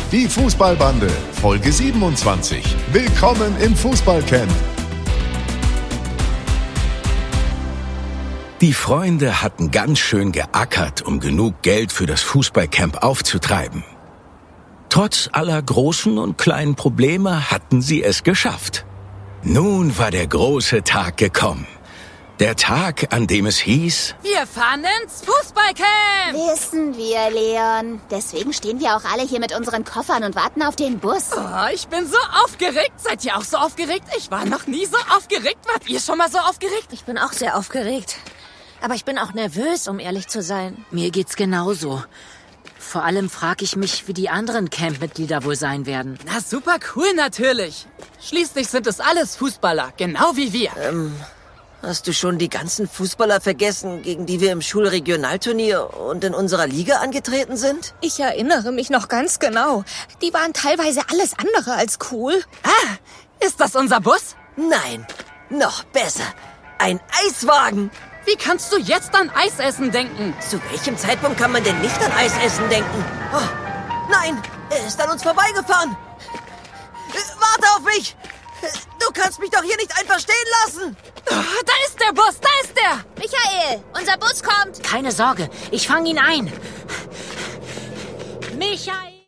Die Fußballbande, Folge 27. Willkommen im Fußballcamp. Die Freunde hatten ganz schön geackert, um genug Geld für das Fußballcamp aufzutreiben. Trotz aller großen und kleinen Probleme hatten sie es geschafft. Nun war der große Tag gekommen. Der Tag, an dem es hieß: Wir fahren ins Fußballcamp! Wissen wir, Leon. Deswegen stehen wir auch alle hier mit unseren Koffern und warten auf den Bus. Oh, ich bin so aufgeregt. Seid ihr auch so aufgeregt? Ich war noch nie so aufgeregt. Wart ihr schon mal so aufgeregt? Ich bin auch sehr aufgeregt. Aber ich bin auch nervös, um ehrlich zu sein. Mir geht's genauso. Vor allem frage ich mich, wie die anderen Campmitglieder wohl sein werden. Na, super cool natürlich. Schließlich sind es alles Fußballer, genau wie wir. Hast du schon die ganzen Fußballer vergessen, gegen die wir im Schulregionalturnier und in unserer Liga angetreten sind? Ich erinnere mich noch ganz genau. Die waren teilweise alles andere als cool. Ah, ist das unser Bus? Nein, noch besser. Ein Eiswagen. Wie kannst du jetzt an Eisessen denken? Zu welchem Zeitpunkt kann man denn nicht an Eisessen denken? Oh, nein, er ist an uns vorbeigefahren. Warte auf mich! Du kannst mich doch hier nicht einfach stehen lassen! Oh, da ist der Bus, da ist der! Michael, unser Bus kommt. Keine Sorge, ich fange ihn ein. Michael!